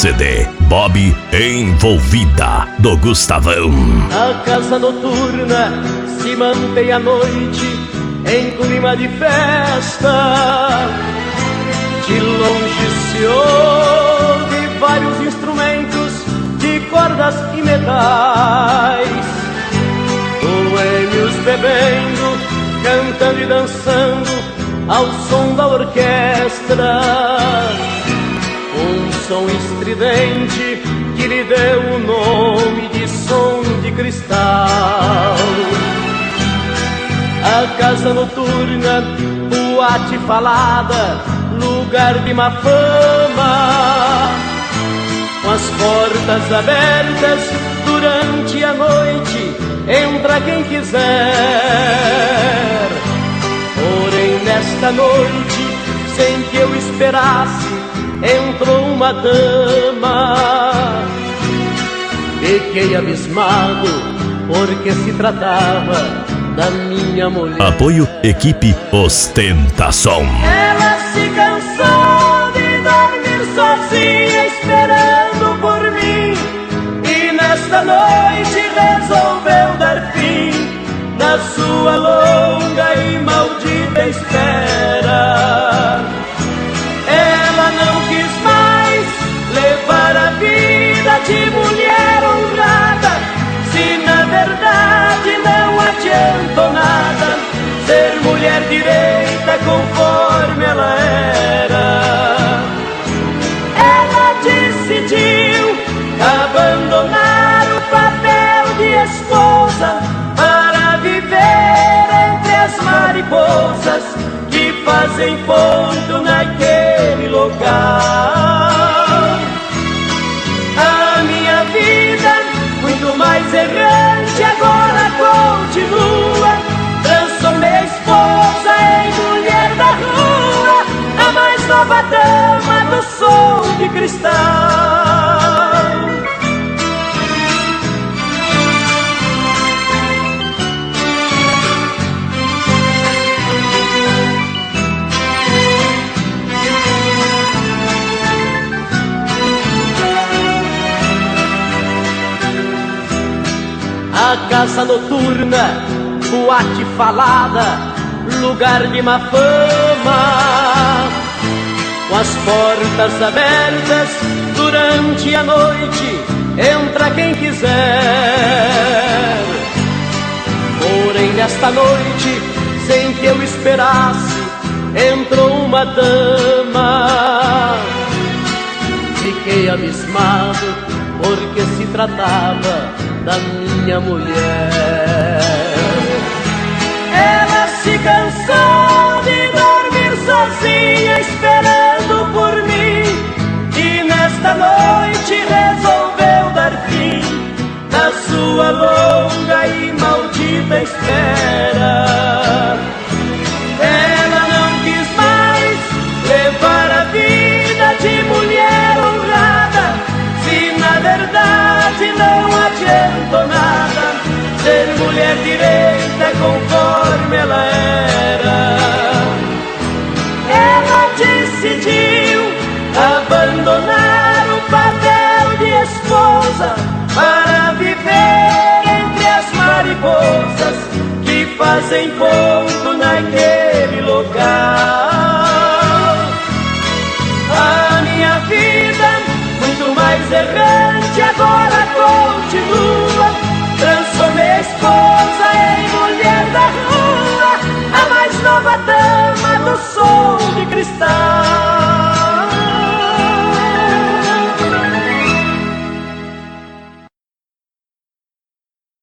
CD Bob Envolvida, do Gustavão. A casa noturna se mantém à noite em clima de festa. De longe se ouve vários instrumentos de cordas e metais, boêmios bebendo, cantando e dançando ao som da orquestra. Um som estridente que lhe deu o nome de som de cristal. A casa noturna, boate falada, lugar de má fama, com as portas abertas durante a noite, entra quem quiser. Porém nesta noite, sem que eu esperasse, entrou uma dama. Fiquei abismado, porque se tratava da minha mulher. Apoio Equipe Ostentação. Ela se cansou de dormir sozinha esperando por mim, e nesta noite resolveu dar fim na sua longa e maldita espera. Ela não quis mais levar a vida de mulher honrada, se na verdade não adiantou nada ser mulher direita conforme ela era. Ela decidiu abandonar o papel de esposa para viver entre as mariposas que fazem ponto naquele local. A minha vida, muito mais errante, agora continua. Transformei a esposa em mulher da rua, a mais nova dama do som de cristal. A casa noturna, boate falada, lugar de má fama, com as portas abertas durante a noite, entra quem quiser. Porém nesta noite, sem que eu esperasse, entrou uma dama. Fiquei abismado, porque se tratava da minha mulher. Ela se cansou de dormir sozinha esperando por mim, e nesta noite resolveu dar fim na sua longa e maldita espera. Ela não quis mais levar a vida de mulher honrada, se na verdade não adiantou nada ser mulher direita conforme ela era. Ela decidiu abandonar o papel de esposa para viver entre as mariposas que fazem ponto naquele local. A minha vida, muito mais errante, agora continua. Transformei a esposa em mulher da rua, a mais nova dama do som de cristal.